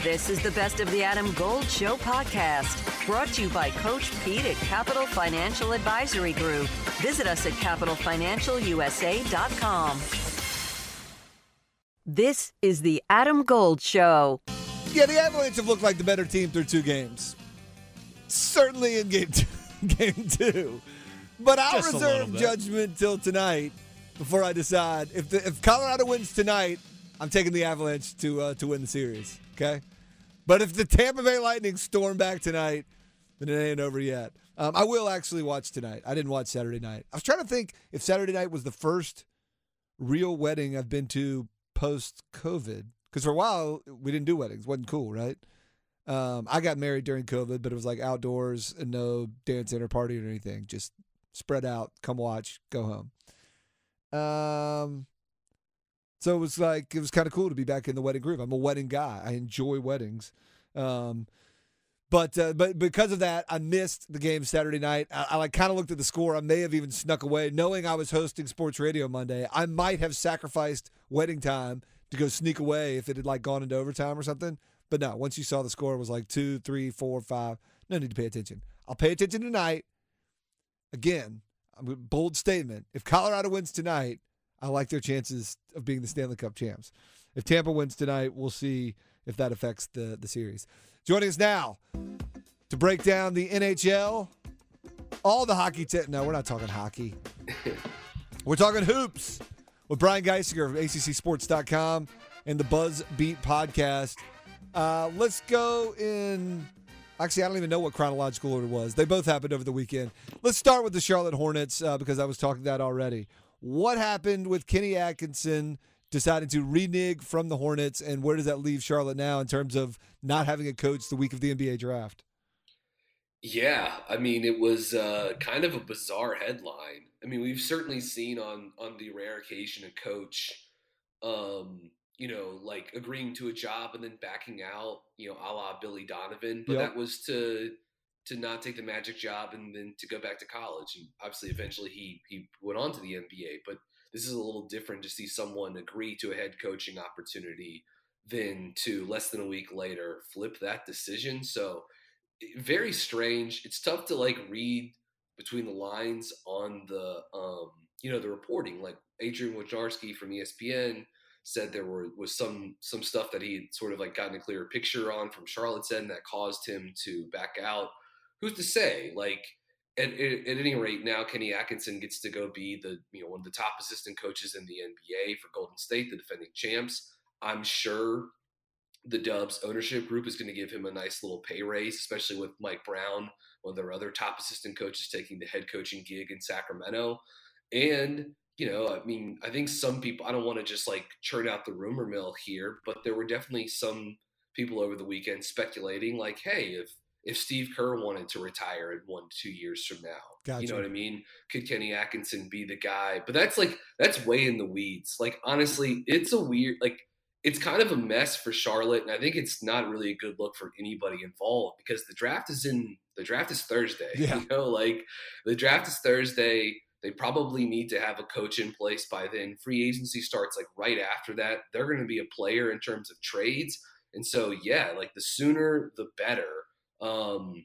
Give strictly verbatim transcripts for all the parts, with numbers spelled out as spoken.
This is the Best of the Adam Gold Show podcast, brought to you by Coach Pete at Capital Financial Advisory Group. Visit us at capital financial u s a dot com. This is the Adam Gold Show. Yeah, the Avalanche have looked like the better team through two games. Certainly in game two. Game two. But I'll Just reserve judgment till tonight before I decide. If the, if Colorado wins tonight, I'm taking the Avalanche to uh, to win the series, okay? But if the Tampa Bay Lightning storm back tonight, then it ain't over yet. Um, I will actually watch tonight. I didn't watch Saturday night. I was trying to think if Saturday night was the first real wedding I've been to post-COVID. Because for a while, we didn't do weddings. Wasn't cool, right? Um, I got married during COVID, but it was like outdoors and no dance dinner party or anything. Just spread out, come watch, go home. Um, so it was like, it was kind of cool to be back in the wedding group. I'm a wedding guy. I enjoy weddings. Um, but uh, but because of that, I missed the game Saturday night. I, I like kind of looked at the score. I may have even snuck away, knowing I was hosting Sports Radio Monday. I might have sacrificed wedding time to go sneak away if it had like gone into overtime or something. But no, once you saw the score, it was like two, three, four, five. No need to pay attention. I'll pay attention tonight. Again, I'm a bold statement. If Colorado wins tonight, I like their chances of being the Stanley Cup champs. If Tampa wins tonight, we'll see if that affects the, the series. Joining us now to break down the N H L, all the hockey. T- no, we're not talking hockey. We're talking hoops with Brian Geisinger of A C C sports dot com and the Buzz Beat podcast. Uh, let's go in. Actually, I don't even know what chronological order was. They both happened over the weekend. Let's start with the Charlotte Hornets uh, because I was talking that already. What happened with Kenny Atkinson deciding to renege from the Hornets, and where does that leave Charlotte now in terms of not having a coach the week of the N B A draft? Yeah, I mean, it was uh, kind of a bizarre headline. I mean, we've certainly seen on on the rare occasion a coach um, – you know, like agreeing to a job and then backing out, you know, a la Billy Donovan. But Yep. that was to to not take the Magic job and then to go back to college. And obviously, eventually he he went on to the N B A. But this is a little different to see someone agree to a head coaching opportunity than to less than a week later flip that decision. So very strange. It's tough to like read between the lines on the, um, you know, the reporting. Like Adrian Wojnarowski from E S P N said there were was some some stuff that he had sort of like gotten a clearer picture on from Charlotte's end that caused him to back out. Who's to say? Like at, at, at any rate, now Kenny Atkinson gets to go be the you know one of the top assistant coaches in the N B A for Golden State, the defending champs. I'm sure the Dubs ownership group is going to give him a nice little pay raise, especially with Mike Brown, one of their other top assistant coaches, taking the head coaching gig in Sacramento. And you know, I mean, I think some people, I don't want to just like churn out the rumor mill here, but there were definitely some people over the weekend speculating like, hey, if if Steve Kerr wanted to retire in one, two years from now, Gotcha. You know what I mean? Could Kenny Atkinson be the guy? But that's like, that's way in the weeds. Like, honestly, it's a weird, like, it's kind of a mess for Charlotte. And I think it's not really a good look for anybody involved because the draft is in, the draft is Thursday. Yeah. You know, like the draft is Thursday. They probably need to have a coach in place by then. Free agency starts like right after that. They're going to be a player in terms of trades. And so, yeah, like the sooner, the better. Um,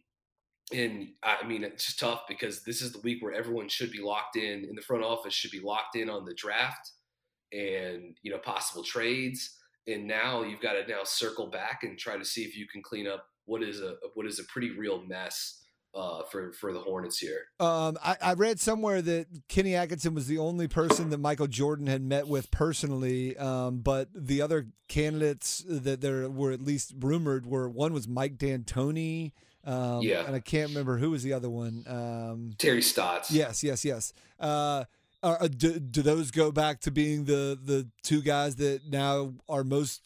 and I mean, it's just tough because this is the week where everyone should be locked in, and the front office should be locked in on the draft and, you know, possible trades. And now you've got to now circle back and try to see if you can clean up what is a, what is a pretty real mess Uh, for, for the Hornets here. Um, I, I read somewhere that Kenny Atkinson was the only person that Michael Jordan had met with personally, um, but the other candidates that there were at least rumored were one was Mike D'Antoni, um, yeah, and I can't remember who was the other one. Um, Terry Stotts. Yes, yes, yes. Uh, are, do, do those go back to being the the two guys that now are most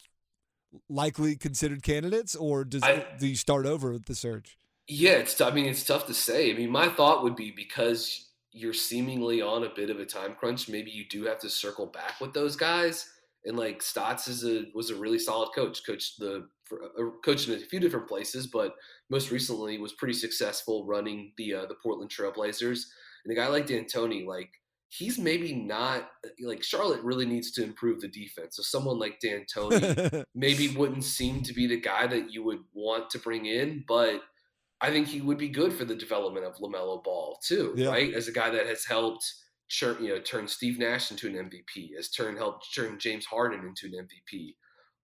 likely considered candidates, or does I, do you start over with the search? Yeah, it's. I mean, it's tough to say. I mean, my thought would be because you're seemingly on a bit of a time crunch, maybe you do have to circle back with those guys. And like Stotts is a was a really solid coach. Coached the for, uh, coached in a few different places, but most recently was pretty successful running the uh, the Portland Trailblazers. And a guy like D'Antoni, like he's maybe not like Charlotte really needs to improve the defense. So someone like D'Antoni maybe wouldn't seem to be the guy that you would want to bring in, but I think he would be good for the development of LaMelo Ball too, yeah. right? As a guy that has helped turn, you know, turn Steve Nash into an M V P, has turned helped turn James Harden into an M V P.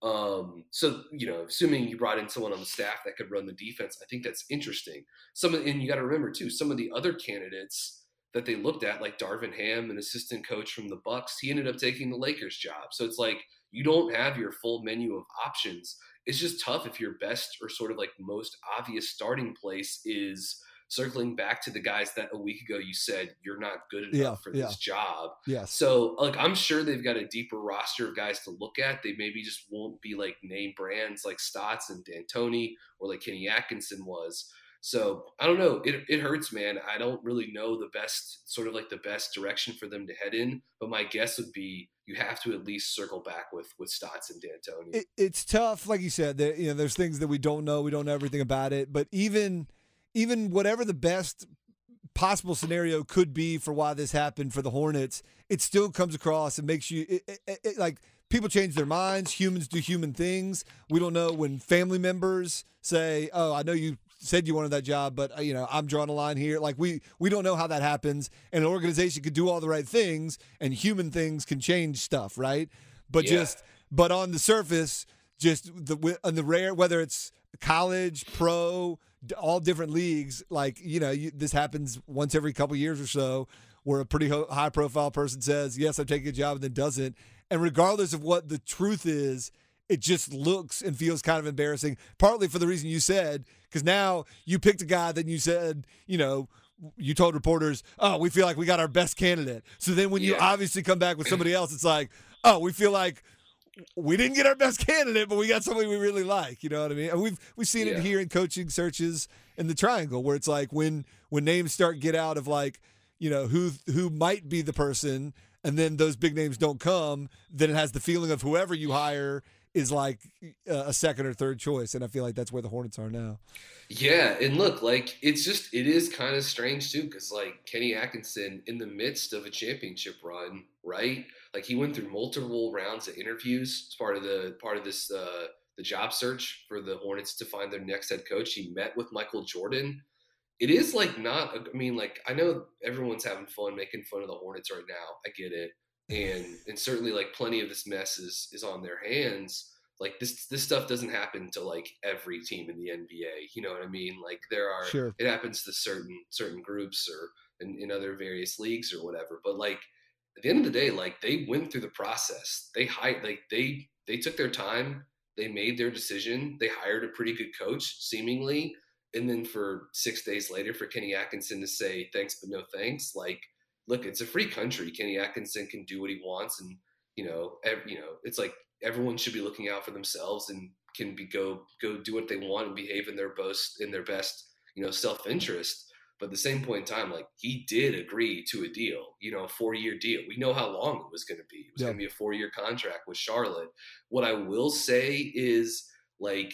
Um, so, you know, assuming you brought in someone on the staff that could run the defense, I think that's interesting. Some of, and you got to remember too, some of the other candidates that they looked at, like Darvin Ham, an assistant coach from the Bucks, he ended up taking the Lakers job. So it's like, you don't have your full menu of options. It's just tough if your best or sort of like most obvious starting place is circling back to the guys that a week ago you said you're not good enough yeah, for yeah. this job. Yes. So like I'm sure they've got a deeper roster of guys to look at. They maybe just won't be like name brands like Stotts and D'Antoni or like Kenny Atkinson was. So I don't know. It it hurts, man. I don't really know the best sort of like the best direction for them to head in. But my guess would be you have to at least circle back with with Stotts and D'Antoni. It, it's tough, like you said. There, you know, there's things that we don't know. We don't know everything about it. But even even whatever the best possible scenario could be for why this happened for the Hornets, it still comes across and makes you it, it, it, like people change their minds. Humans do human things. We don't know when family members say, "Oh, I know you said you wanted that job, but uh, you know, I'm drawing a line here." Like we we don't know how that happens, and an organization could do all the right things, and human things can change stuff, right? But yeah. just but on the surface, just the on the rare, whether it's college, pro, all different leagues, like you know, you, this happens once every couple years or so, where a pretty ho- high profile person says, "Yes, I'm taking a job," and then doesn't, and regardless of what the truth is, it just looks and feels kind of embarrassing, partly for the reason you said, because now you picked a guy that you said, you know, you told reporters, oh, we feel like we got our best candidate. So then when you yeah. obviously come back with somebody else, it's like, oh, we feel like we didn't get our best candidate, but we got somebody we really like. You know what I mean? And we've we've seen yeah. it here in coaching searches in the triangle, where it's like when when names start get out of like, you know, who who might be the person, and then those big names don't come, then it has the feeling of whoever you hire is like a second or third choice. And I feel like that's where the Hornets are now. Yeah. And look, like, it's just, it is kind of strange too. Cause like Kenny Atkinson in the midst of a championship run, right? Like he went through multiple rounds of interviews as part of the, part of this, uh, the job search for the Hornets to find their next head coach. He met with Michael Jordan. It is like not, I mean, like, I know everyone's having fun making fun of the Hornets right now. I get it. And and certainly like plenty of this mess is is on their hands. Like this this stuff doesn't happen to like every team in the N B A. You know what I mean? Like there are sure. it happens to certain certain groups or in, in other various leagues or whatever. But like at the end of the day, like they went through the process. They hired like they they took their time, they made their decision, they hired a pretty good coach, seemingly, and then for six days later for Kenny Atkinson to say thanks but no thanks, like look, it's a free country. Kenny Atkinson can do what he wants, and you know, every, you know, it's like everyone should be looking out for themselves and can be go go do what they want and behave in their best in their best, you know, self interest. But at the same point in time, like he did agree to a deal, you know, a four year deal. We know how long it was going to be. It was yeah. going to be a four year contract with Charlotte. What I will say is, like,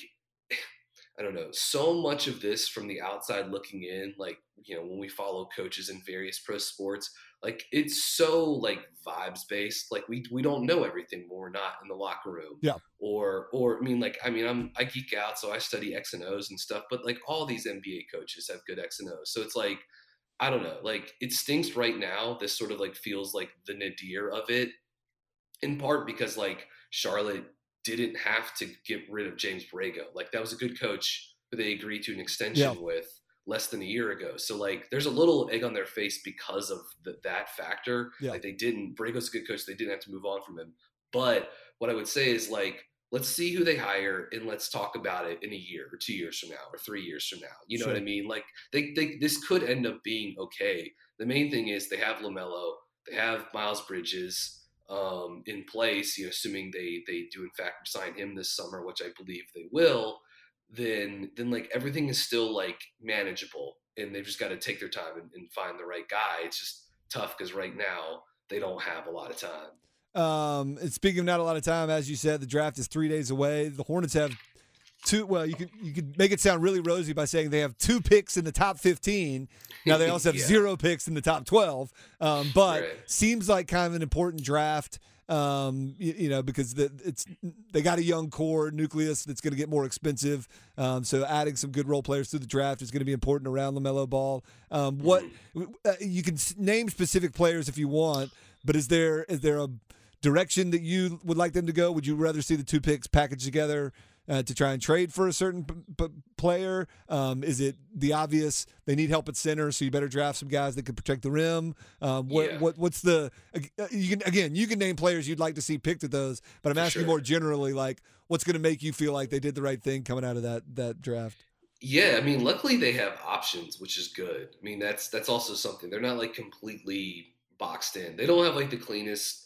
I don't know, so much of this from the outside looking in, like, you know, when we follow coaches in various pro sports, like it's so like vibes based. Like we we don't know everything when we're not in the locker room. Yeah. Or or I mean, like I mean, I'm I geek out, so I study X and O's and stuff. But like all these N B A coaches have good X and O's, so it's like I don't know. Like it stinks right now. This sort of like feels like the nadir of it, in part because like Charlotte didn't have to get rid of James Borrego. Like that was a good coach who they agreed to an extension yeah. with less than a year ago. So like there's a little egg on their face because of the, that factor. Yeah. Like they didn't, Borrego's a good coach. They didn't have to move on from him. But what I would say is like, let's see who they hire and let's talk about it in a year or two years from now or three years from now. You know sure. what I mean? Like they, they, this could end up being okay. The main thing is they have LaMelo, they have Miles Bridges, um, in place, you know, assuming they, they do in fact sign him this summer, which I believe they will, then, then like everything is still like manageable and they've just got to take their time and, and find the right guy. It's just tough because right now they don't have a lot of time. Um, and speaking of not a lot of time, as you said, the draft is three days away. The Hornets have two. Well, you could you could make it sound really rosy by saying they have two picks in the top fifteen. Now they also have Yeah. zero picks in the top twelve. Um, but Right. seems like kind of an important draft. Um, you, you know, because the, it's they got a young core nucleus that's going to get more expensive. Um, so adding some good role players to the draft is going to be important around LaMelo Ball. Um, what uh, you can s- name specific players if you want, but is there is there a direction that you would like them to go? Would you rather see the two picks packaged together uh, to try and trade for a certain p- p- player? Um, is it the obvious they need help at center, so you better draft some guys that can protect the rim? Um, what, Yeah. what what's the uh, you can again you can name players you'd like to see picked at those, but I'm For asking sure. more generally, like what's going to make you feel like they did the right thing coming out of that that draft? Yeah, I mean, luckily they have options, which is good. I mean, that's that's also something. They're not like completely boxed in. They don't have like the cleanest,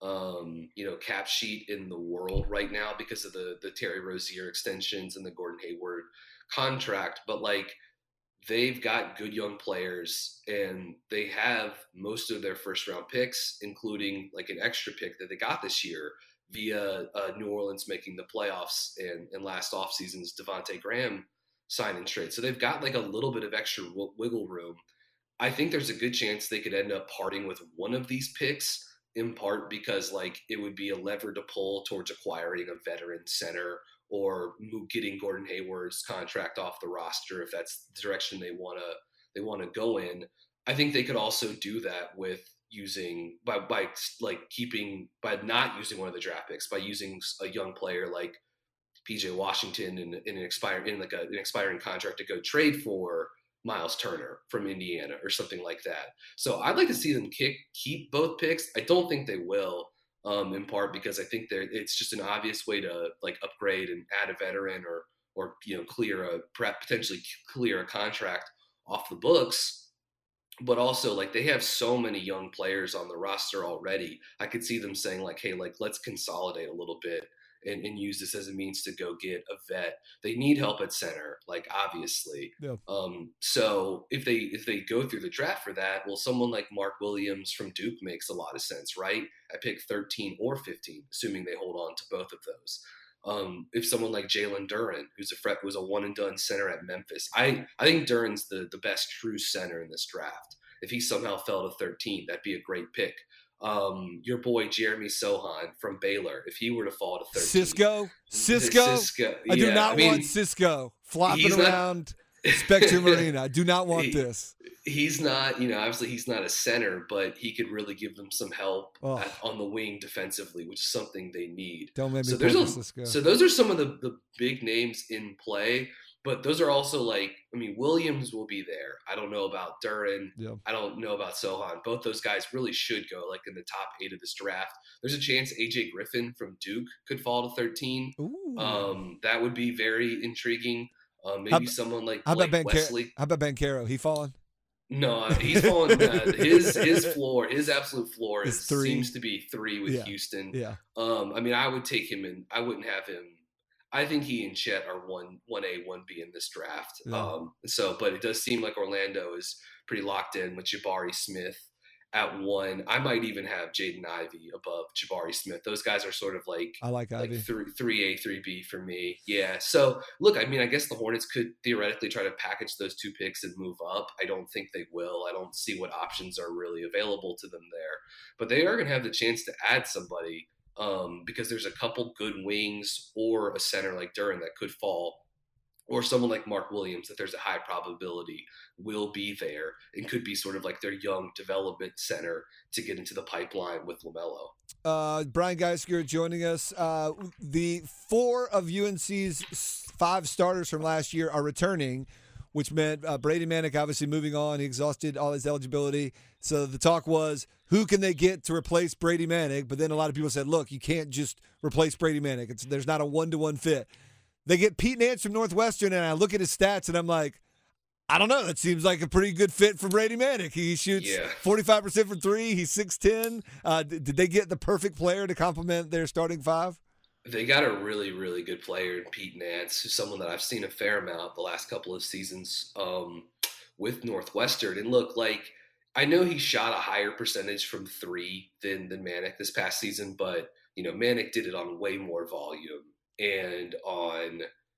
um, you know, cap sheet in the world right now because of the the Terry Rozier extensions and the Gordon Hayward contract. But like, they've got good young players, and they have most of their first round picks, including like an extra pick that they got this year via uh, New Orleans making the playoffs and, and last offseason's Devontae Graham sign and trade. So they've got like a little bit of extra w- wiggle room. I think there's a good chance they could end up parting with one of these picks, in part because like it would be a lever to pull towards acquiring a veteran center or mo- getting Gordon Hayward's contract off the roster if that's the direction they want to they want to go in. I think they could also do that with using by by like keeping by not using one of the draft picks, by using a young player like P J Washington in, in an expiring in like a, an expiring contract to go trade for Miles Turner from Indiana or something like that. So I'd like to see them kick keep both picks. I don't think they will, um, in part because I think they're it's just an obvious way to like upgrade and add a veteran or or you know clear a potentially clear a contract off the books. But also, like, they have so many young players on the roster already. I could see them saying, like, hey, like, let's consolidate a little bit and, and use this as a means to go get a vet. They need help at center, like, obviously. Yeah. Um, so if they if they go through the draft for that, well, someone like Mark Williams from Duke makes a lot of sense, right? I pick thirteen or fifteen, assuming they hold on to both of those. Um, if someone like Jalen Duren, who's a fret, was a one and done center at Memphis, I, I think Duren's the, the best true center in this draft. If he somehow fell to thirteen, that'd be a great pick. Um, your boy Jeremy Sohan from Baylor, if he were to fall to thirteen, Cisco, Cisco, Cisco I do yeah, not I mean, want Cisco flopping he's not- around Spectrum Arena. I do not want He- this. He's not, you know, obviously he's not a center, but he could really give them some help Oh. at, on the wing defensively, which is something they need. Don't make me So pull there's for a, Cisco. so those are some of the, the big names in play, but those are also like, I mean, Williams will be there. I don't know about Duren. Yeah. I don't know about Sohan. Both those guys really should go like in the top eight of this draft. There's a chance A J Griffin from Duke could fall to thirteen. Ooh. Um, that would be very intriguing. Um, maybe How ab- someone like How about Blake Ben? Wesley. Car- How about Ben Caro? He falling? No, uh, he's fallen. Uh, his his floor, his absolute floor, Is is, three. seems to be three with Yeah. Houston. Yeah. Um, I mean, I would take him in. I wouldn't have him. I think he and Chet are one one A one B in this draft. Yeah. Um, so, but it does seem like Orlando is pretty locked in with Jabari Smith at one. I might even have Jaden Ivey above Jabari Smith. Those guys are sort of like I like Ivy. like three three A three B for me. Yeah. So look, I mean, I guess the Hornets could theoretically try to package those two picks and move up. I don't think they will. I don't see what options are really available to them there, but they are going to have the chance to add somebody um, because there's a couple good wings or a center like Duren that could fall, or someone like Mark Williams that there's a high probability will be there and could be sort of like their young development center to get into the pipeline with LaMelo. Uh, Brian Geisker joining us. Uh, the four of U N C's five starters from last year are returning, which meant uh, Brady Manek obviously moving on. He exhausted all his eligibility. So the talk was, who can they get to replace Brady Manek? But then a lot of people said, look, you can't just replace Brady Manek. It's, there's not a one-to-one fit. They get Pete Nance from Northwestern, and I look at his stats, and I'm like, I don't know. That seems like a pretty good fit for Brady Manek. He shoots Yeah. forty-five percent from three. He's six ten. Uh, did, did they get the perfect player to complement their starting five? They got a really, really good player in Pete Nance, who's someone that I've seen a fair amount the last couple of seasons um, with Northwestern. And look, like, I know he shot a higher percentage from three than, than Manek this past season, but, you know, Manek did it on way more volume and on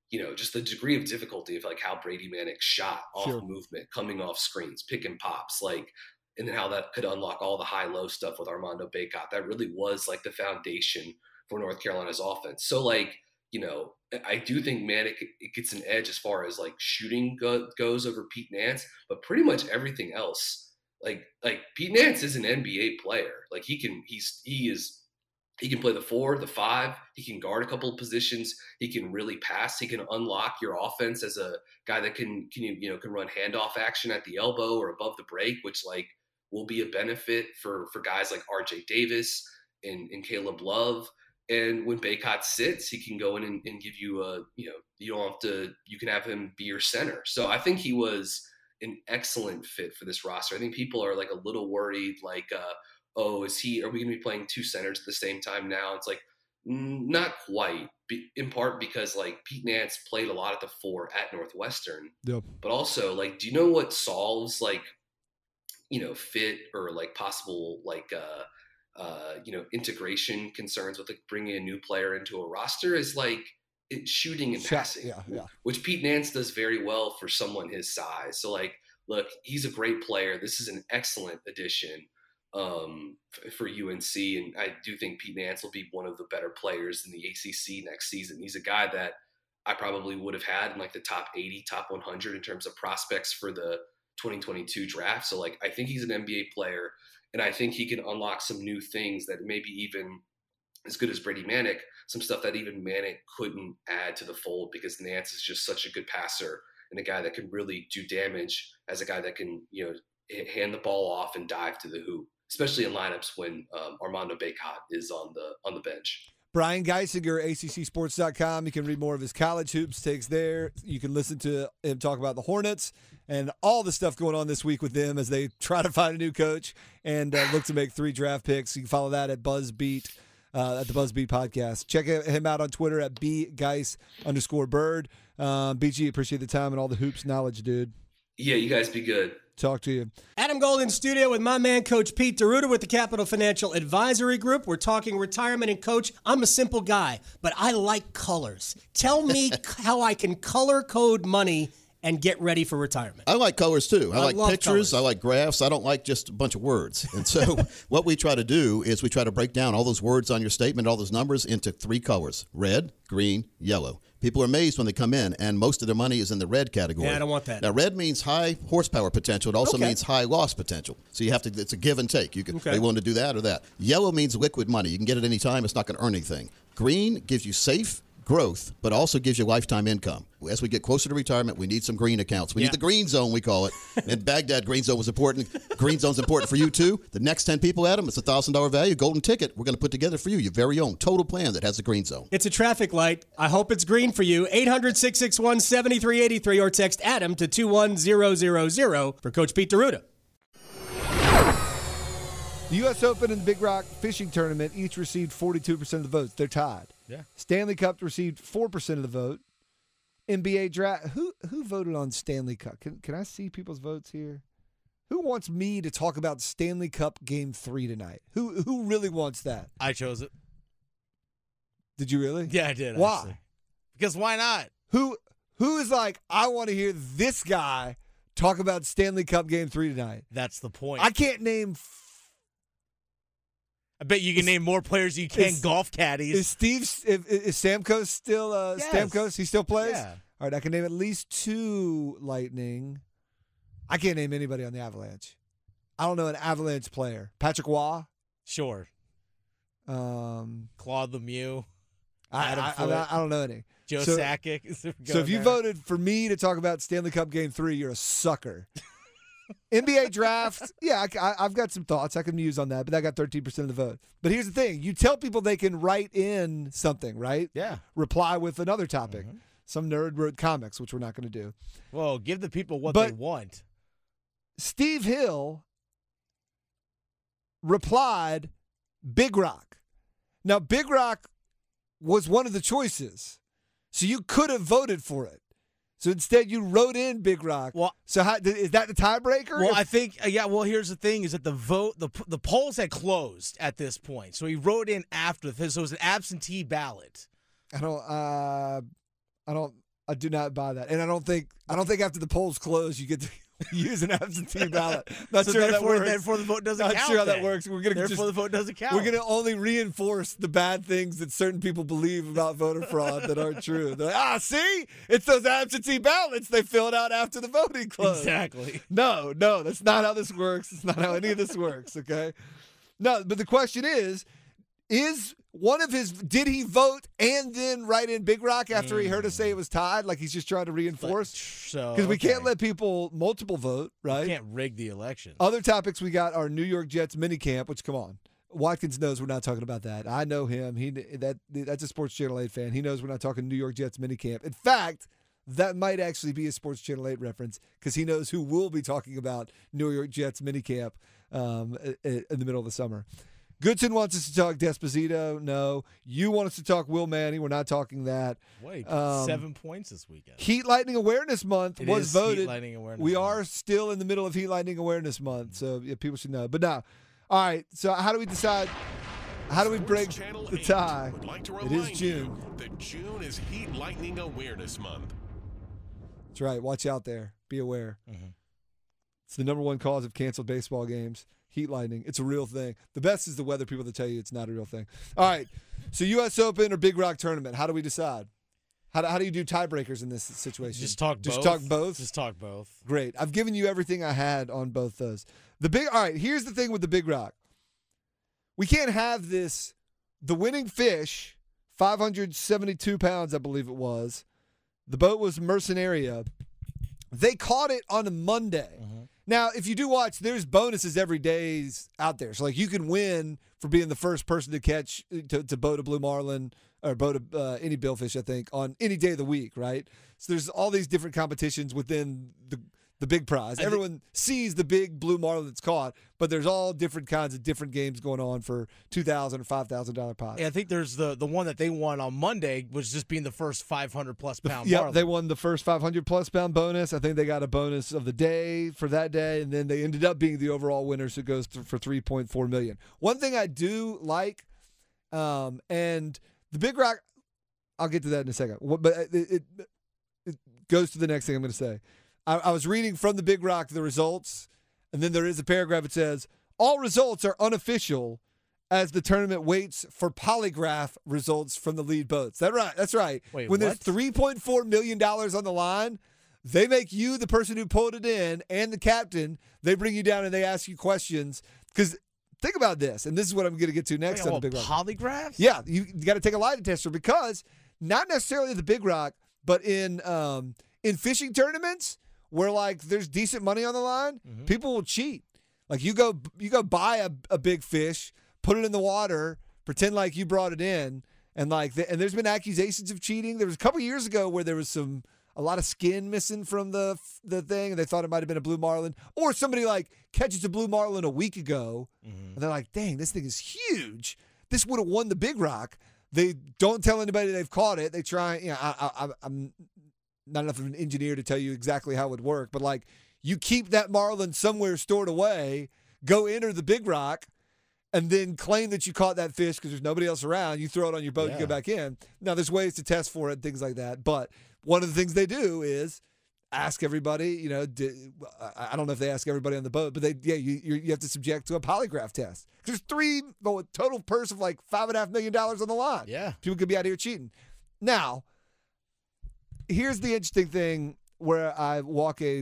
you know, just the degree of difficulty of like how Brady Manek shot off Sure. movement, coming off screens, pick and pops, like, and then how that could unlock all the high-low stuff with Armando Bacot. That really was like the foundation for North Carolina's offense. So like, you know, I do think Manek it gets an edge as far as like shooting go- goes over Pete Nance, but pretty much everything else, like like Pete Nance is an N B A player. Like he can, he's he is he can play the four, the five. He can guard a couple of positions. He can really pass. He can unlock your offense as a guy that can can you know can run handoff action at the elbow or above the break, which like will be a benefit for for guys like R J Davis and and Caleb Love. And when Bacot sits, he can go in and, and give you a, you know, you don't have to, you can have him be your center. So I think he was an excellent fit for this roster. I think people are like a little worried, like, uh, oh, is he, are we going to be playing two centers at the same time now? It's like, mm, not quite, be, in part because like Pete Nance played a lot at the four at Northwestern, Yep. but also like, do you know what solves like, you know, fit or like possible, like, uh, Uh, you know, integration concerns with like bringing a new player into a roster is like it, shooting and Shot, passing, yeah, yeah. which Pete Nance does very well for someone his size. So like, look, he's a great player. This is an excellent addition um, f- for U N C. And I do think Pete Nance will be one of the better players in the A C C next season. He's a guy that I probably would have had in like the top eighty, top one hundred in terms of prospects for the twenty twenty-two draft. So like, I think he's an N B A player. And I think he can unlock some new things that maybe even as good as Brady Manek, some stuff that even Manek couldn't add to the fold because Nance is just such a good passer and a guy that can really do damage as a guy that can, you know, hand the ball off and dive to the hoop, especially in lineups when um, Armando Bacot is on the on the bench. Brian Geisinger, A C C sports dot com. You can read more of his college hoops takes there. You can listen to him talk about the Hornets and all the stuff going on this week with them as they try to find a new coach and uh, look to make three draft picks. You can follow that at BuzzBeat, uh, at the BuzzBeat podcast. Check him out on Twitter at bgeis underscore bird. Um, B G, appreciate the time and all the hoops knowledge, dude. Yeah, you guys be good. Talk to you. Adam Gold in studio with my man, Coach Pete D'Arruda with the Capital Financial Advisory Group. We're talking retirement. And, Coach, I'm a simple guy, but I like colors. Tell me how I can color code money and get ready for retirement. I like colors, too. I, I like love pictures. colors. I like graphs. I don't like just a bunch of words. And so what we try to do is we try to break down all those words on your statement, all those numbers, into three colors: red, green, yellow. People are amazed when they come in, and most of their money is in the red category. Yeah, I don't want that. Now, red means high horsepower potential. It also Okay. means high loss potential. So you have to, it's a give and take. You can Okay. be willing to do that or that. Yellow means liquid money. You can get it any time. It's not going to earn anything. Green gives you safe growth, but also gives you lifetime income. As we get closer to retirement, we need some green accounts. We Yeah. need the green zone, we call it. In Baghdad, green zone was important. Green zone's important for you, too. The next ten people, Adam, it's a one thousand dollars value, golden ticket. We're going to put together for you your very own total plan that has the green zone. It's a traffic light. I hope it's green for you. eight hundred, six six one, seven three eight three or text Adam to two one zero zero zero for Coach Pete D'Arruda. The U S Open and the Big Rock Fishing Tournament each received forty-two percent of the votes. They're tied. Yeah. Stanley Cup received four percent of the vote. N B A draft. Who who voted on Stanley Cup? Can can I see people's votes here? Who wants me to talk about Stanley Cup Game Three tonight? Who who really wants that? I chose it. Did you really? Yeah, I did. Why? Actually. Because why not? Who who is like, I want to hear this guy talk about Stanley Cup Game Three tonight? That's the point. I can't name. I bet you can Is- name more players than you can is- golf caddies. Is Steve is, is Stamkos still uh, Yes. Stamkos? He still plays. Yeah. All right, I can name at least two Lightning. I can't name anybody on the Avalanche. I don't know an Avalanche player. Patrick Waugh. Sure. Um, Claude Lemieux, I, Adam I, I, Foote. I don't know any. Joe So- Sakic. So if you voted for me to talk about Stanley Cup Game Three, you're a sucker. N B A draft, yeah, I, I, I've got some thoughts I can use on that, but that got thirteen percent of the vote. But here's the thing: you tell people they can write in something, right? Yeah. Reply with another topic. Mhm. Some nerd wrote comics, which we're not going to do. Well, give the people what But- they want. Steve Hill replied, Big Rock. Now, Big Rock was one of the choices, so you could have voted for it. So instead, you wrote in Big Rock. Well- so how, is that the tiebreaker? Well, If- I think uh, yeah. Well, here's the thing: is that the vote, the the polls had closed at this point, so he wrote in after this. So it was an absentee ballot. I don't. Uh, I don't. I do not buy that, and I don't think I don't think after the polls close you get to use an absentee ballot. Not so sure how that therefore, works. therefore the vote doesn't Not count. sure how then. that works. We're gonna Therefore, just, the vote doesn't count. We're going to only reinforce the bad things that certain people believe about voter fraud that aren't true. They're like, ah, see? It's those absentee ballots they filled out after the voting closed. Exactly. No, no, that's not how this works. It's not how any of this works, okay? No, but the question is, is one of his, did he vote and then write in Big Rock after mm. he heard us say it was tied? Like he's just trying to reinforce? Because so, we okay. can't let people multiple vote, right? You can't rig the election. Other topics we got are New York Jets minicamp, which, come on. Watkins knows we're not talking about that. I know him. He that That's a Sports Channel eight fan. He knows we're not talking New York Jets minicamp. In fact, that might actually be a Sports Channel eight reference because he knows who will be talking about New York Jets minicamp um, in the middle of the summer. Goodson wants us to talk Desposito. No. You want us to talk Will Manning. We're not talking that. Wait, um, seven points this weekend. Heat Lightning Awareness Month it was is voted. Heat Lightning Awareness we Month. are still in the middle of Heat Lightning Awareness Month, so yeah, people should know. But now, all right, so how do we decide? How do we break the tie? Like it is June. That June is Heat Lightning Awareness Month. That's right. Watch out there. Be aware. Mm-hmm. It's the number one cause of canceled baseball games. Heat lightning. It's a real thing. The best is the weather people that tell you it's not a real thing. All right. So U S Open or Big Rock Tournament? How do we decide? How do, how do you do tiebreakers in this situation? Just talk Just both. talk both? Just talk both. Great. I've given you everything I had on both those. The big. All right. Here's the thing with the Big Rock. We can't have this. The winning fish, five hundred seventy-two pounds, I believe it was. The boat was Mercenaria. They caught it on a Monday. Mm-hmm. Now, if you do watch, there's bonuses every day out there. So, like, you can win for being the first person to catch, to, to boat a blue marlin or boat a, uh, any billfish, I think, on any day of the week, right? So, there's all these different competitions within the the big prize. I Everyone think, sees the big blue marlin that's caught, but there's all different kinds of different games going on for two thousand dollars or five thousand dollars pots. Yeah, I think there's the the one that they won on Monday was just being the first five hundred plus pound Yep, marlin. they won the first five hundred plus pound bonus. I think they got a bonus of the day for that day, and then they ended up being the overall winner, so it goes th- for three point four million dollars. One thing I do like, um, and the Big Rock, I'll get to that in a second, but it, it, it goes to the next thing I'm going to say. I, I was reading from the Big Rock the results, and then there is a paragraph that says, all results are unofficial as the tournament waits for polygraph results from the lead boats. That right? That's right. Wait, when what? there's three point four million dollars on the line, they make you the person who pulled it in and the captain. They bring you down and they ask you questions. Because think about this, and this is what I'm going to get to next Wait, on the Big Rock. Polygraphs? Yeah, you, you got to take a lie detector because not necessarily at the Big Rock, but in um, in fishing tournaments where like there's decent money on the line, Mm-hmm. people will cheat. Like you go you go buy a, a big fish, put it in the water, pretend like you brought it in, and like the, and there's been accusations of cheating. There was a couple years ago where there was some a lot of skin missing from the the thing, and they thought it might have been a blue marlin, or somebody like catches a blue marlin a week ago, Mm-hmm. and they're like, "Dang, this thing is huge. This would have won the Big Rock." They don't tell anybody they've caught it. They try. You know, I, I, I'm not enough of an engineer to tell you exactly how it would work, but like you keep that marlin somewhere stored away, go enter the Big Rock, and then claim that you caught that fish because there's nobody else around. You throw it on your boat, Yeah. you go back in. Now, there's ways to test for it and things like that. But one of the things they do is ask everybody, you know, did, I don't know if they ask everybody on the boat, but they, yeah, you you have to subject to a polygraph test. There's three, well, a total purse of like five and a half million dollars on the line. Yeah. People could be out here cheating. Now, here's the interesting thing where I walk a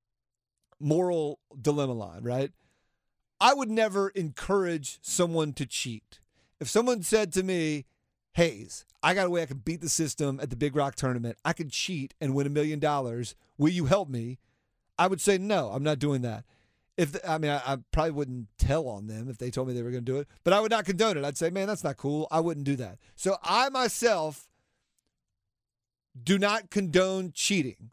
moral dilemma line, right? I would never encourage someone to cheat. If someone said to me, Hayes, I got a way I can beat the system at the Big Rock tournament, I could cheat and win a million dollars, will you help me? I would say, no, I'm not doing that. If the, I mean, I, I probably wouldn't tell on them if they told me they were going to do it, but I would not condone it. I'd say, man, that's not cool. I wouldn't do that. So I myself do not condone cheating.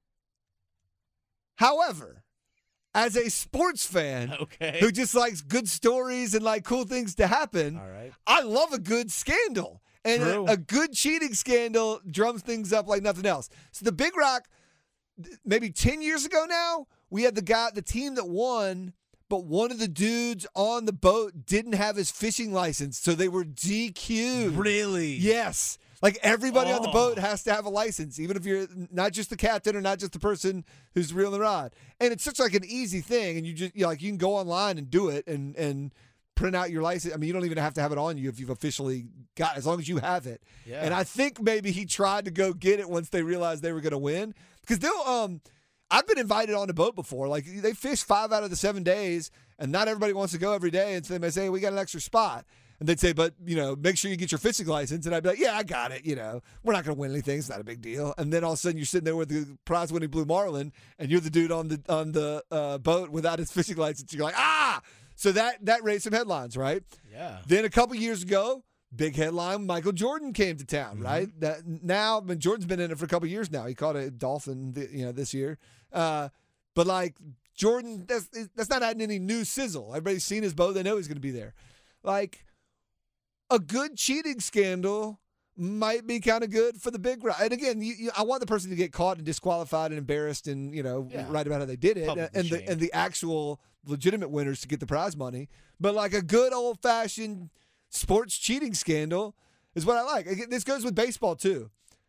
However, as a sports fan Okay. who just likes good stories and like cool things to happen, All right. I love a good scandal. And True. a, a good cheating scandal drums things up like nothing else. So the Big Rock, maybe ten years ago now, we had the guy, the team that won, but one of the dudes on the boat didn't have his fishing license, so they were D Q'd. Really? Yes. Like everybody Oh. on the boat has to have a license, even if you're not just the captain or not just the person who's reeling the rod. And it's such like an easy thing, and you just you know, like you can go online and do it and and print out your license. I mean, you don't even have to have it on you if you've officially got, as long as you have it. Yeah. And I think maybe he tried to go get it once they realized they were going to win, because they'll. Um, I've been invited on a boat before. Like they fish five out of the seven days, and not everybody wants to go every day. And so they may say, "We got an extra spot." And they'd say, but, you know, make sure you get your fishing license. And I'd be like, yeah, I got it. You know, we're not going to win anything. It's not a big deal. And then all of a sudden you're sitting there with the prize-winning blue marlin, and you're the dude on the on the uh, boat without his fishing license. You're like, ah! So that, that raised some headlines, right? Yeah. Then a couple years ago, big headline, Michael Jordan came to town, Mm-hmm. right? That now, I mean, Jordan's been in it for a couple years now. He caught a dolphin, th- you know, this year. Uh, but, like, Jordan, that's, that's not adding any new sizzle. Everybody's seen his boat. They know he's going to be there. Like, a good cheating scandal might be kind of good for the big ride. And again, you, you, I want the person to get caught and disqualified and embarrassed and, you know, Yeah. write about how they did it, Publicly and the shamed. and the actual legitimate winners to get the prize money. But like a good old fashioned sports cheating scandal is what I like. Again, this goes with baseball too.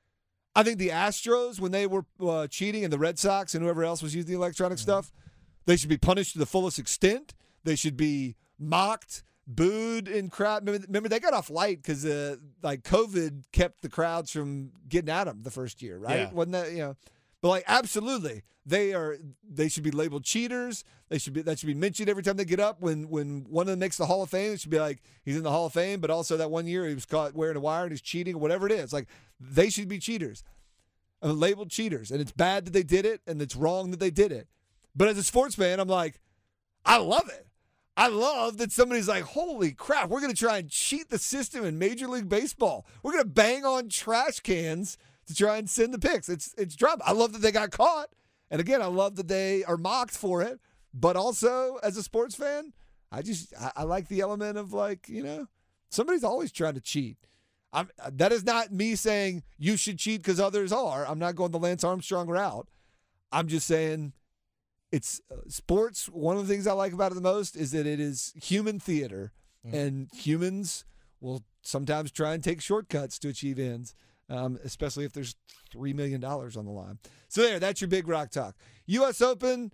I think the Astros, when they were uh, cheating, and the Red Sox and whoever else was using the electronic stuff, they should be punished to the fullest extent. They should be mocked, booed, and crap. Remember, remember they got off light because uh, like COVID kept the crowds from getting at them the first year, right? Yeah. Wasn't that, you know? But like absolutely, they are. They should be labeled cheaters. They should be. That should be mentioned every time they get up. When when one of them makes the Hall of Fame, it should be like he's in the Hall of Fame, but also that one year he was caught wearing a wire and he's cheating or whatever it is. Like they should be cheaters, uh, labeled cheaters, and it's bad that they did it, and it's wrong that they did it. But as a sports fan, I'm like, I love it. I love that somebody's like, holy crap, we're going to try and cheat the system in Major League Baseball. We're going to bang on trash cans to try and send the picks. It's it's drama. I love that they got caught. And again, I love that they are mocked for it. But also, as a sports fan, I just, I, I like the element of like, you know, somebody's always trying to cheat. I'm, that is not me saying you should cheat because others are. I'm not going the Lance Armstrong route. I'm just saying it's uh, sports. One of the things I like about it the most is that it is human theater, mm. and humans will sometimes try and take shortcuts to achieve ends, um, especially if there's three million dollars on the line. So there, that's your Big Rock Talk. U S Open,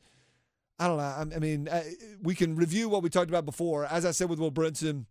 I don't know. I mean, uh, we can review what we talked about before. As I said with Will Brinson,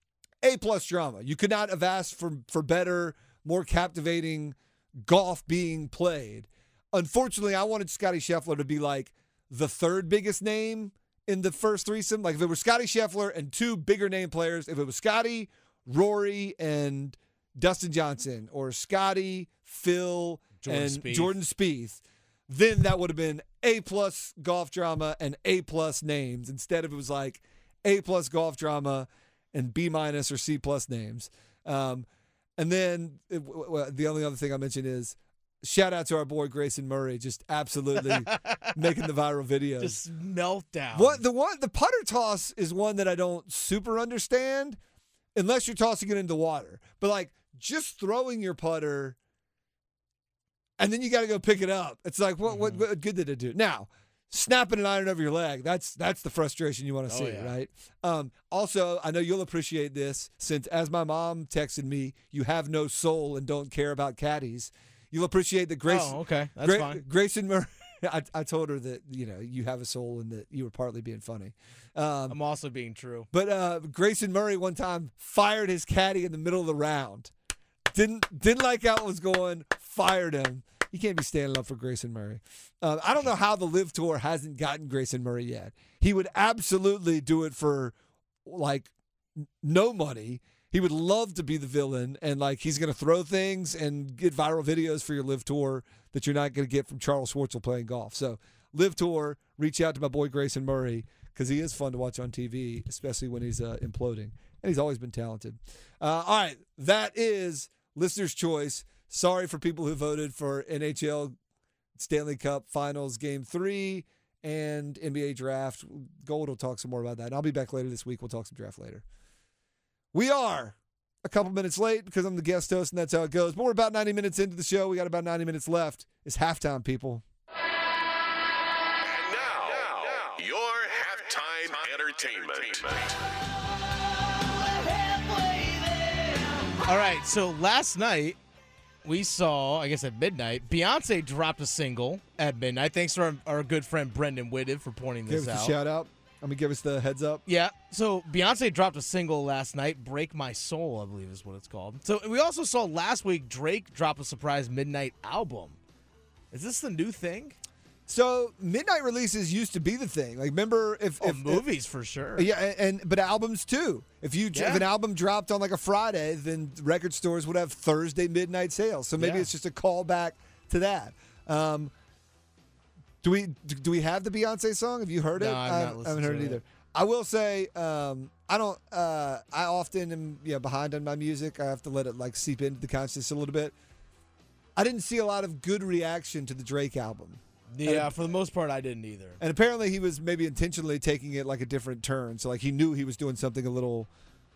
A-plus drama. You could not have asked for, for better, more captivating golf being played. Unfortunately, I wanted Scottie Scheffler to be like the third biggest name in the first threesome. Like if it was Scottie Scheffler and two bigger name players, if it was Scottie, Rory, and Dustin Johnson, or Scottie, Phil, Jordan and Spieth. Jordan Spieth, then that would have been A-plus golf drama and A-plus names. Instead of it was like A-plus golf drama and B-minus or C-plus names. Um, and then it, w- the only other thing I mentioned is shout out to our boy Grayson Murray, just absolutely making the viral videos. Just meltdown. What the one the putter toss is one that I don't super understand unless you're tossing it into water. But like just throwing your putter and then you got to go pick it up. It's like what, mm-hmm. what what good did it do? Now, snapping an iron over your leg, that's that's the frustration you want to Oh, see, yeah. right? Um, also, I know you'll appreciate this since as my mom texted me, you have no soul and don't care about caddies. You'll appreciate that Grace. Oh, okay. That's Gra- fine. Grayson Murray. I, I told her that you know you have a soul and that you were partly being funny. Um, I'm also being true. but uh, Grayson Murray one time fired his caddy in the middle of the round. Didn't didn't like how it was going. Fired him. You can't be standing up for Grayson Murray. Uh, I don't know how the Live Tour hasn't gotten Grayson Murray yet. He would absolutely do it for like n- no money. He would love to be the villain, and like he's going to throw things and get viral videos for your Live Tour that you're not going to get from Charles Schwartzel playing golf. So Live Tour, reach out to my boy Grayson Murray because he is fun to watch on T V, especially when he's uh, imploding. And he's always been talented. Uh, all right, that is listener's choice. Sorry for people who voted for N H L Stanley Cup Finals Game three and N B A Draft. Gold will talk some more about that. And I'll be back later this week. We'll talk some draft later. We are a couple minutes late because I'm the guest host, and that's how it goes. But we're about ninety minutes into the show. We got about ninety minutes left. It's halftime, people. And now, now your halftime entertainment. All right, so last night we saw, I guess at midnight, Beyonce dropped a single at midnight. Thanks to our, our good friend Brendan Whitted for pointing this Give us out. a shout out. I'm going to give us the heads up. Yeah. So Beyonce dropped a single last night, Break My Soul, I believe is what it's called. So we also saw last week Drake drop a surprise midnight album. Is this the new thing? So midnight releases used to be the thing. Like, remember if, Oh, if movies for sure. Yeah, and, and but albums too. If you Yeah. if an album dropped on like a Friday, then record stores would have Thursday midnight sales. So maybe Yeah. it's just a callback to that. Um, do we do we have the Beyonce song? Have you heard it? No, I've not I haven't listened heard to it it. either. I will say um, I don't. Uh, I often am yeah behind on my music. I have to let it like seep into the consciousness a little bit. I didn't see a lot of good reaction to the Drake album. Yeah, for the most part, I didn't either. And apparently he was maybe intentionally taking it like a different turn. So like he knew he was doing something a little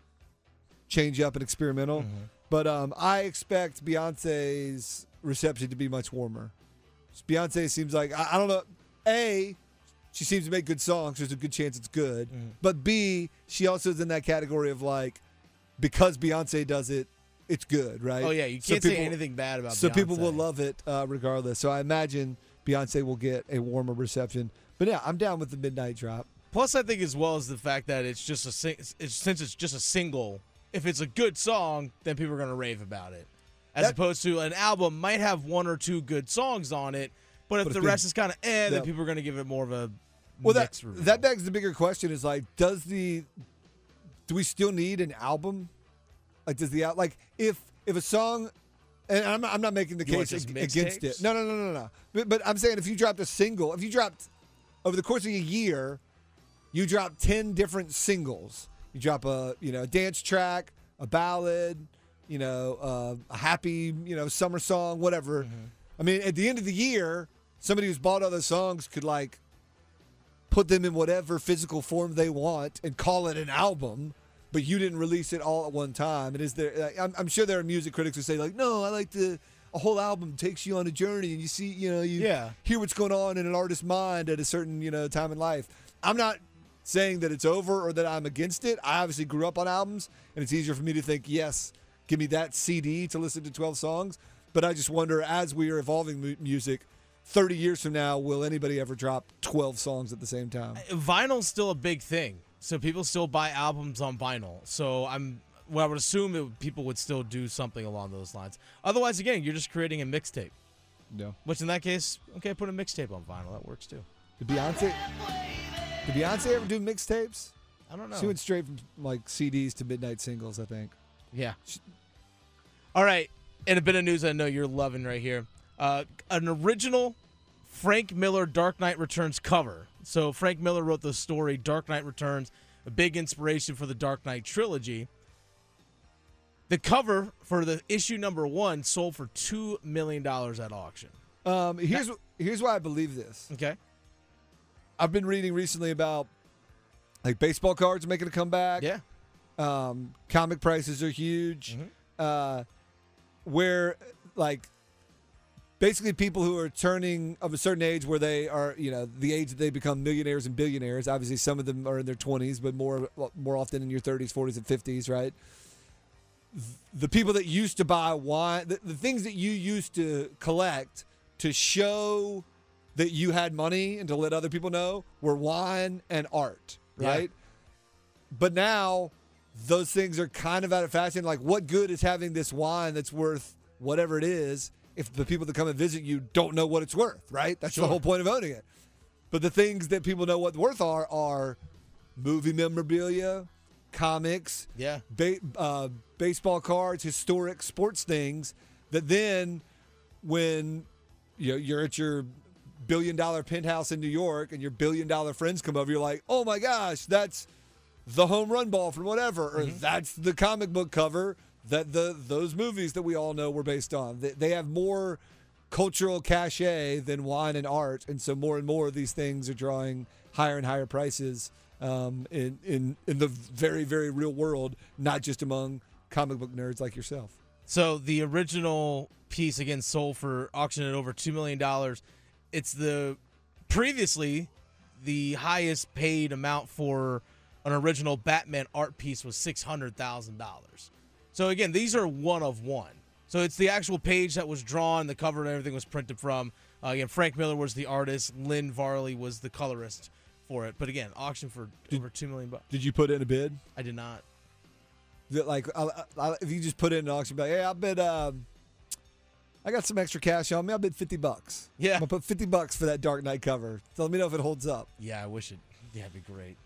change up and experimental. Mm-hmm. But um, I expect Beyonce's reception to be much warmer. Beyonce seems like, I, I don't know, A, she seems to make good songs. There's a good chance it's good. Mm-hmm. But B, she also is in that category of like, because Beyonce does it, it's good, right? Oh, yeah, you So can't say people- anything bad about So Beyonce. people will love it uh, regardless. So I imagine Beyonce will get a warmer reception. But yeah, I'm down with the midnight drop. Plus, I think as well as the fact that it's just a sing- it's, since it's just a single. If it's a good song, then people are going to rave about it. As That- opposed to an album might have one or two good songs on it, but if But if the they- rest is kind of eh, then Yeah. people are going to give it more of a Well, that mixed review. that begs the bigger question: is like, does the do we still need an album? Like, does the al- like if if a song, and I'm I'm not making the You want case just ag- against mixtapes? it. No, no, no, no, no. But, but I'm saying if you dropped a single, if you dropped over the course of a year, you drop ten different singles. You drop a you know a dance track, a ballad, you know uh, a happy you know summer song, whatever. Mm-hmm. I mean, at the end of the year, somebody who's bought all those songs could like put them in whatever physical form they want and call it an album. But you didn't release it all at one time. And is there? like, I'm, I'm sure there are music critics who say like, no, I like the a whole album takes you on a journey and you see, you know, you Yeah. hear what's going on in an artist's mind at a certain you know time in life. I'm not saying that it's over or that I'm against it. I obviously grew up on albums, and it's easier for me to think, yes, give me that C D to listen to twelve songs. But I just wonder, as we are evolving mu- music, thirty years from now, will anybody ever drop twelve songs at the same time? Vinyl's still a big thing, so people still buy albums on vinyl. So I'm, well, I would assume it, people would still do something along those lines. Otherwise, again, you're just creating a mixtape. No. Which in that case, okay, put a mixtape on vinyl. That works too. Did Beyonce? Did Beyonce ever do mixtapes? I don't know. She went straight from like C Ds to midnight singles, I think. Yeah. All right. And a bit of news I know you're loving right here. Uh, an original Frank Miller Dark Knight Returns cover. So Frank Miller wrote the story Dark Knight Returns, a big inspiration for the Dark Knight trilogy. The cover for the issue number one sold for two million dollars at auction. Um, here's here's why I believe this. Okay. I've been reading recently about like baseball cards making a comeback. Yeah. Um, comic prices are huge. Mm-hmm. Uh, where like basically people who are turning of a certain age where they are, you know, the age that they become millionaires and billionaires. Obviously, some of them are in their twenties, but more more often in your thirties, forties, and fifties, right? The people that used to buy wine, the, the things that you used to collect to show that you had money and to let other people know were wine and art, right? Yeah. But now those things are kind of out of fashion. Like, what good is having this wine that's worth whatever it is if the people that come and visit you don't know what it's worth, right? That's Sure. the whole point of owning it. But the things that people know what worth are are movie memorabilia, comics, Yeah. ba- uh, baseball cards, historic sports things that then when you know, you're at your billion dollar penthouse in New York and your billion dollar friends come over, you're like, oh my gosh, that's the home run ball from whatever, or Mm-hmm. that's the comic book cover that the those movies that we all know were based on. They, they have more cultural cachet than wine and art, and so more and more of these things are drawing higher and higher prices um, in, in, in the very, very real world, not just among comic book nerds like yourself. So the original piece again sold for auction at over two million dollars. It's the previously the highest paid amount for an original Batman art piece was six hundred thousand dollars. So again, these are one of one. So it's the actual page that was drawn, the cover and everything was printed from. Uh, again, Frank Miller was the artist. Lynn Varley was the colorist for it. But again, auction for did, over two million bucks. Did you put in a bid? I did not. That like, I, I, if you just put in an auction, be like, hey, I bid. Um, I got some extra cash on me. I bid fifty bucks. Yeah, I'm gonna put fifty bucks for that Dark Knight cover. So let me know if it holds up. Yeah, I wish it. Yeah, it'd be great.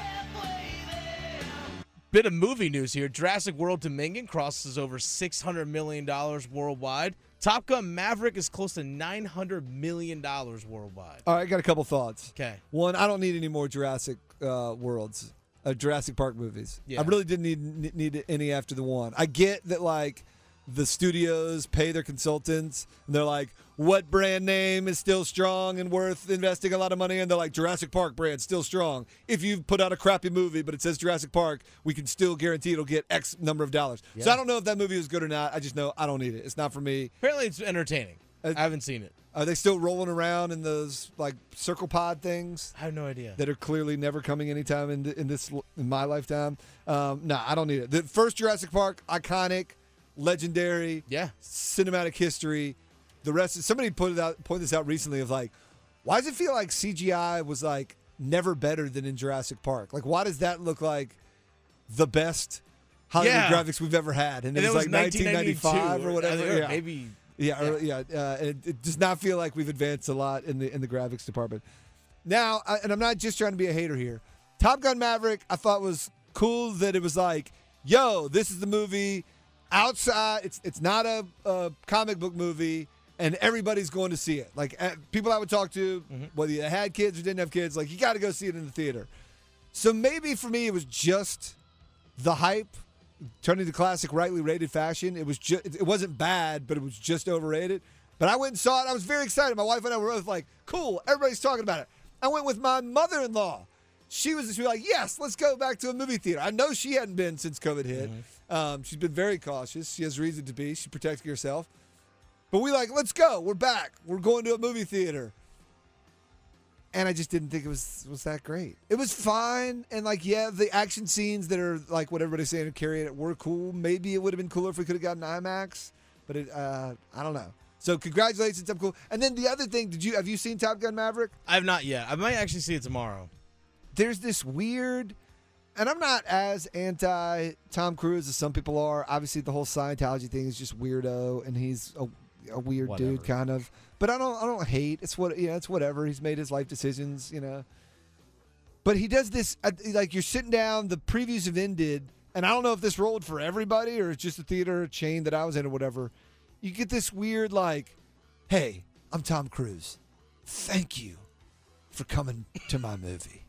Bit of movie news here. Jurassic World Dominion crosses over six hundred million dollars worldwide. Top Gun Maverick is close to nine hundred million dollars worldwide. All right, I got a couple thoughts. Okay. One, I don't need any more Jurassic uh, Worlds, uh, Jurassic Park movies. Yeah. I really didn't need need any after the one. I get that, like, the studios pay their consultants, and they're like, what brand name is still strong and worth investing a lot of money in? They're like, Jurassic Park brand, still strong. If you put out a crappy movie, but it says Jurassic Park, we can still guarantee it'll get X number of dollars. Yeah. So I don't know if that movie is good or not. I just know I don't need it. It's not for me. Apparently it's entertaining. Uh, I haven't seen it. Are they still rolling around in those, like, circle pod things? I have no idea. That are clearly never coming anytime in, in this in my lifetime. Um, no, I don't need it. The first Jurassic Park, iconic, legendary, yeah, cinematic history. The rest is, somebody put it out, pointed this out recently of like, why does it feel like C G I was like never better than in Jurassic Park? Like, why does that look like the best Hollywood yeah. graphics we've ever had? And, and it, was it was like nineteen ninety-five or whatever. Or yeah. Maybe. Yeah, yeah. Or, yeah. Uh, and it, it does not feel like we've advanced a lot in the in the graphics department. Now, I, and I'm not just trying to be a hater here. Top Gun Maverick, I thought was cool that it was like, yo, this is the movie outside. It's it's not a, a comic book movie. And everybody's going to see it. Like, uh, people I would talk to, mm-hmm. whether you had kids or didn't have kids, like, you got to go see it in the theater. So maybe for me, it was just the hype, turning to classic, rightly rated fashion. It was just, it wasn't bad, but it was just overrated. But I went and saw it. I was very excited. My wife and I were both like, cool, everybody's talking about it. I went with my mother-in-law. She was, she was like, yes, let's go back to a movie theater. I know she hadn't been since COVID hit. Mm-hmm. Um, she's been very cautious. She has reason to be. She's protecting herself. But we like, let's go. We're back. We're going to a movie theater. And I just didn't think it was was that great. It was fine. And, like, yeah, the action scenes that are, like, what everybody's saying are carrying it were cool. Maybe it would have been cooler if we could have gotten IMAX. But, it, uh, I don't know. So, congratulations. I'm cool. And then the other thing, did you have you seen Top Gun Maverick? I have not yet. I might actually see it tomorrow. There's this weird, and I'm not as anti Tom Cruise as some people are. Obviously, the whole Scientology thing is just weirdo, and he's a a weird whatever. dude kind of, but I don't I don't hate. It's what you know, it's whatever. He's made his life decisions, you know. But he does this like you're sitting down, the previews have ended, and I don't know if this rolled for everybody or it's just a theater chain that I was in or whatever. You get this weird like, hey, I'm Tom Cruise. Thank you for coming to my movie.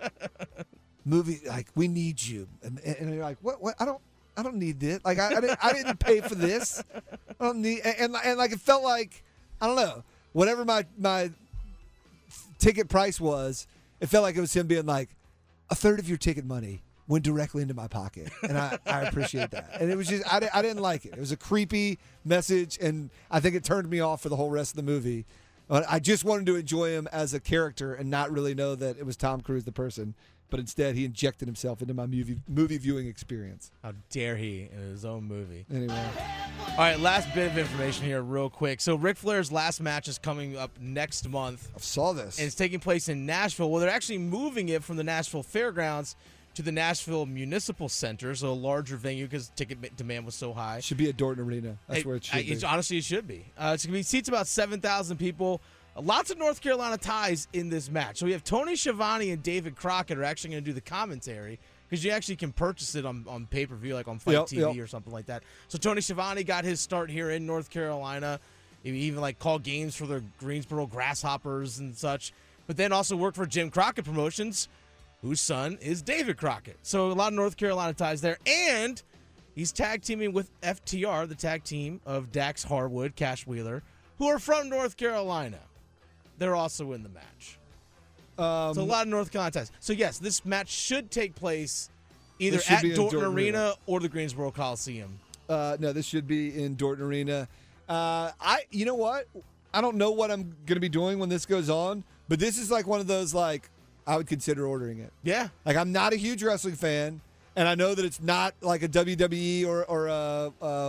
movie like we need you, and, and you're like, what? What? I don't. I don't need this. Like I, I, didn't, I didn't pay for this. I don't need. And, and and like it felt like I don't know. Whatever my my ticket price was, it felt like it was him being like, a third of your ticket money went directly into my pocket, and I, I appreciate that. And it was just I, I didn't like it. It was a creepy message, and I think it turned me off for the whole rest of the movie. But I just wanted to enjoy him as a character and not really know that it was Tom Cruise the person. But instead, he injected himself into my movie movie viewing experience. How dare he in his own movie? Anyway. All right, last bit of information here real quick. So Ric Flair's last match is coming up next month. I saw this. And it's taking place in Nashville. Well, they're actually moving it from the Nashville Fairgrounds to the Nashville Municipal Center, so a larger venue because ticket demand was so high. Should be at Dorton Arena. That's it, where it should I, be. It, honestly, it should be. Uh, it's going to be seats about seven thousand people. Lots of North Carolina ties in this match. So we have Tony Schiavone and David Crockett are actually going to do the commentary because you actually can purchase it on, on pay-per-view, like on Fight yep, T V yep. or something like that. So Tony Schiavone got his start here in North Carolina. He even like called games for the Greensboro Grasshoppers and such. But then also worked for Jim Crockett Promotions, whose son is David Crockett. So a lot of North Carolina ties there. And he's tag teaming with F T R, the tag team of Dax Harwood, Cash Wheeler, who are from North Carolina. They're also in the match. Um, so a lot of North Carolina ties. So, yes, this match should take place either should at be in Dorton, Dorton Arena, Arena or the Greensboro Coliseum. Uh, no, this should be in Dorton Arena. Uh, I, you know what? I don't know what I'm going to be doing when this goes on, but this is like one of those, like, I would consider ordering it. Yeah. Like, I'm not a huge wrestling fan, and I know that it's not like a W W E or, or a, a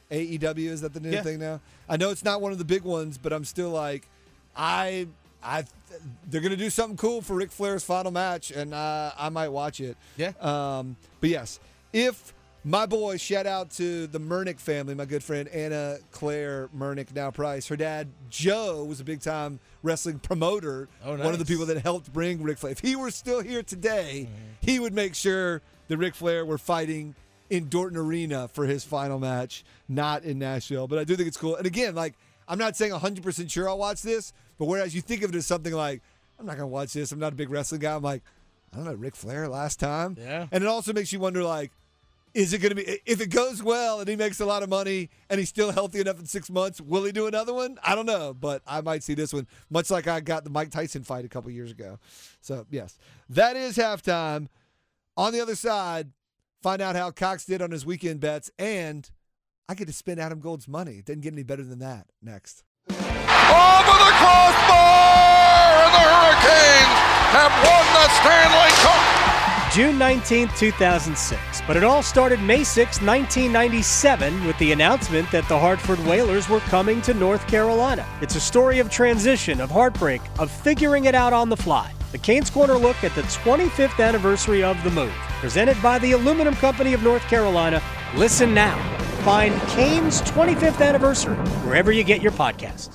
A E W, is that the new Yeah. thing now? I know it's not one of the big ones, but I'm still like, I, I, they're gonna do something cool for Ric Flair's final match, and uh, I might watch it. Yeah. Um, but yes, if my boy, shout out to the Murnick family, my good friend Anna Claire Murnick, now Price. Her dad Joe was a big time wrestling promoter. Oh, One of the nice. people that helped bring Ric Flair. If he were still here today, he would make sure that Ric Flair were fighting in Dorton Arena for his final match, not in Nashville. But I do think it's cool. And again, like, I'm not saying one hundred percent sure I'll watch this, but whereas you think of it as something like, I'm not going to watch this, I'm not a big wrestling guy, I'm like, I don't know, Ric Flair last time? Yeah. And it also makes you wonder, like, is it going to be, if it goes well and he makes a lot of money and he's still healthy enough in six months, will he do another one? I don't know, but I might see this one, much like I got the Mike Tyson fight a couple years ago. So, yes, that is halftime. On the other side, find out how Cox did on his weekend bets, and I get to spend Adam Gold's money. It doesn't get any better than that. Next. Over the crossbar, and the Hurricanes have won the Stanley Cup. June nineteenth, two thousand six. But it all started May sixth, nineteen ninety-seven, with the announcement that the Hartford Whalers were coming to North Carolina. It's a story of transition, of heartbreak, of figuring it out on the fly. The Canes Corner look at the twenty-fifth anniversary of the move. Presented by the Aluminum Company of North Carolina. Listen now. Find Canes twenty-fifth Anniversary wherever you get your podcast.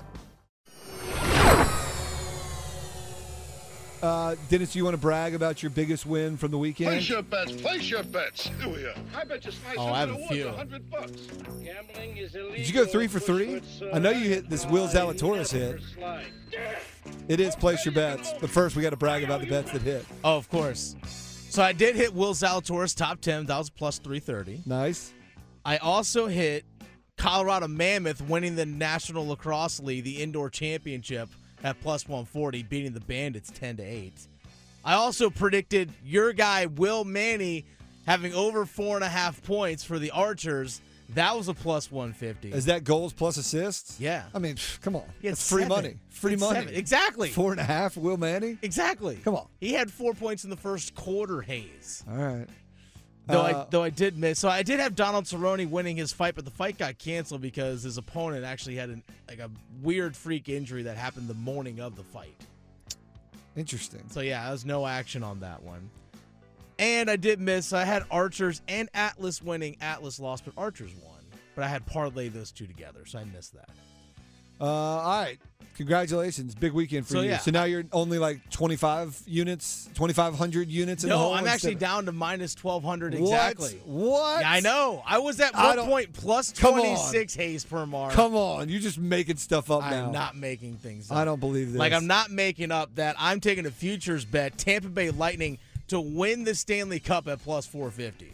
Uh, Dennis, you want to brag about your biggest win from the weekend? Place your bets, place your bets. Here we are. I bet you slice Oh, I have into a the few. woods, a hundred bucks. Gambling is illegal. Did you go three for three? I know you hit this Will Zalatoris hit. It is place your bets. But first, we got to brag about the bets that hit. Oh, of course. So I did hit Will Zalatoris top ten. That was plus three thirty. Nice. I also hit Colorado Mammoth winning the National Lacrosse League, the indoor championship, at plus one forty, beating the Bandits ten to eight. I also predicted your guy, Will Manny, having over four and a half points for the Archers. That was a plus one fifty. Is that goals plus assists? Yeah. I mean, pff, come on. He had That's free seven. money. Free He had money. seven. Exactly. Four and a half, Will Manny? Exactly. Come on. He had four points in the first quarter, Hayes. All right. Though Uh, I though I did miss, so I did have Donald Cerrone winning his fight, but the fight got canceled because his opponent actually had an, like a weird freak injury that happened the morning of the fight. Interesting. So yeah, there was no action on that one. And I did miss. I had Archers and Atlas winning. Atlas lost, but Archers won. But I had parlayed those two together, so I missed that. Uh, all right. Congratulations. Big weekend for So, you. yeah, so now you're only like twenty-five units, twenty-five hundred units in the No, hole? I'm actually instead down to minus twelve hundred of- exactly. What? What? Yeah, I know. I was at I one don't- point plus Come on. twenty-six Hayes per mark. Come on. You're just making stuff up now. I'm not making things up. I don't believe this. Like, I'm not making up that. I'm taking a futures bet, Tampa Bay Lightning, to win the Stanley Cup at plus four fifty.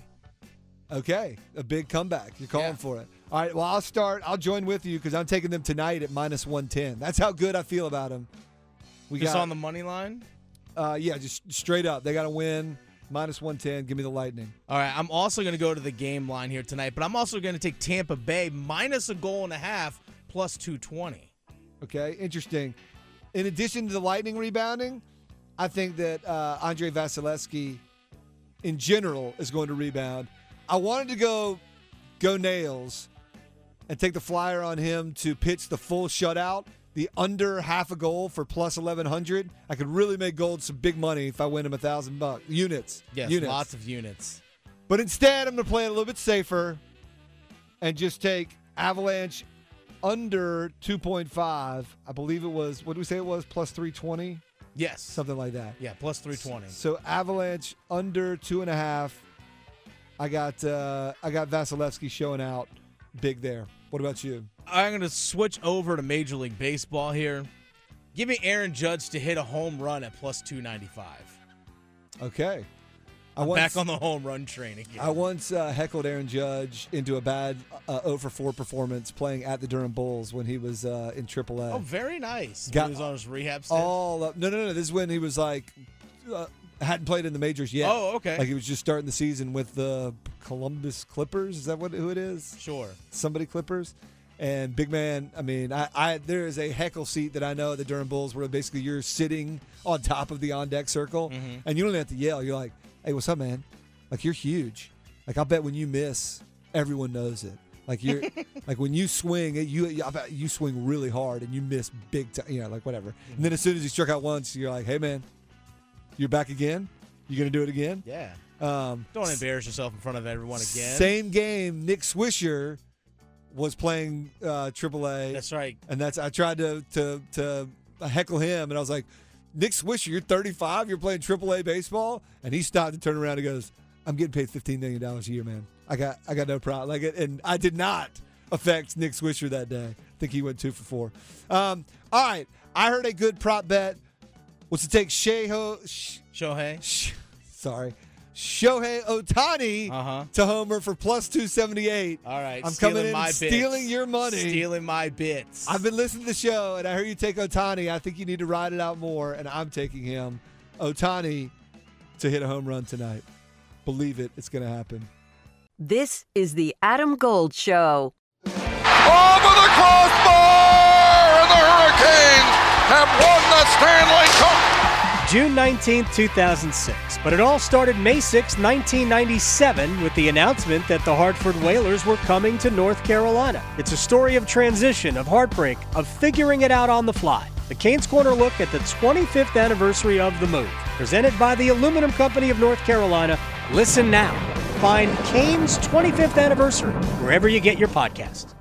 Okay. A big comeback. You're calling Yeah. for it. All right. Well, I'll start. I'll join with you because I'm taking them tonight at minus one ten. That's how good I feel about them. We Just got on the money line? Uh, yeah, just straight up. They got to win. Minus one ten. Give me the Lightning. All right, I'm also going to go to the game line here tonight, but I'm also going to take Tampa Bay minus a goal and a half plus two twenty. Okay, interesting. In addition to the Lightning rebounding, I think that uh, Andre Vasilevsky, in general, is going to rebound. I wanted to go go nails and take the flyer on him to pitch the full shutout, the under half a goal for plus eleven hundred. I could really make Gold some big money if I win him a thousand bucks units. Yes, units. lots of units. But instead, I'm going to play it a little bit safer and just take Avalanche under two point five. I believe it was, what did we say it was? Plus three twenty? Yes. Something like that. Yeah, plus three twenty. So Avalanche under two and a half. I got uh, I got Vasilevsky showing out big there. What about you? I'm going to switch over to Major League Baseball here. Give me Aaron Judge to hit a home run at plus two ninety-five. Okay. I I'm once, back on the home run train again. I once uh, heckled Aaron Judge into a bad uh, oh for four performance playing at the Durham Bulls when he was uh, in triple A. Oh, very nice. Got- he was on his rehab stint. All up. No, no, no. This is when he was like uh, hadn't played in the majors yet. Oh, okay. Like he was just starting the season with the Columbus Clippers. Is that what who it is? Sure. Somebody Clippers. And big man, I mean, I, I there is a heckle seat that I know at the Durham Bulls where basically you're sitting on top of the on deck circle, Mm-hmm. and you don't have to yell. You're like, "Hey, what's up, man? Like you're huge. Like I'll bet when you miss, everyone knows it. Like you're like when you swing, you you swing really hard and you miss big time. You know, like whatever. And then as soon as you struck out once, you're like, hey man, you're back again. You gonna do it again? Yeah. Um, Don't embarrass yourself in front of everyone again. Same game. Nick Swisher was playing uh, triple A. That's right. And that's I tried to to to heckle him, and I was like, Nick Swisher, you're thirty-five, you're playing triple A baseball, and he stopped and turned around and goes, I'm getting paid fifteen million dollars a year, man. I got I got no problem. Like it, and I did not affect Nick Swisher that day. I think he went two for four. Um, all right, I heard a good prop bet was to take Sheho, Sh- Shohei. Sh- sorry, Shohei Ohtani Uh-huh. to homer for plus two seventy-eight. All right, I'm stealing coming in my and bits. stealing your money. Stealing my bits. I've been listening to the show, and I heard you take Ohtani. I think you need to ride it out more, and I'm taking him. Ohtani to hit a home run tonight. Believe it, it's going to happen. This is the Adam Gold Show. Over the crossbar, and the Hurricanes have won the Stanley Cup. June nineteenth, two thousand six. But it all started May sixth, nineteen ninety-seven, with the announcement that the Hartford Whalers were coming to North Carolina. It's a story of transition, of heartbreak, of figuring it out on the fly. The Canes Corner look at the twenty-fifth anniversary of the move. Presented by the Aluminum Company of North Carolina. Listen now. Find Canes twenty-fifth Anniversary wherever you get your podcast.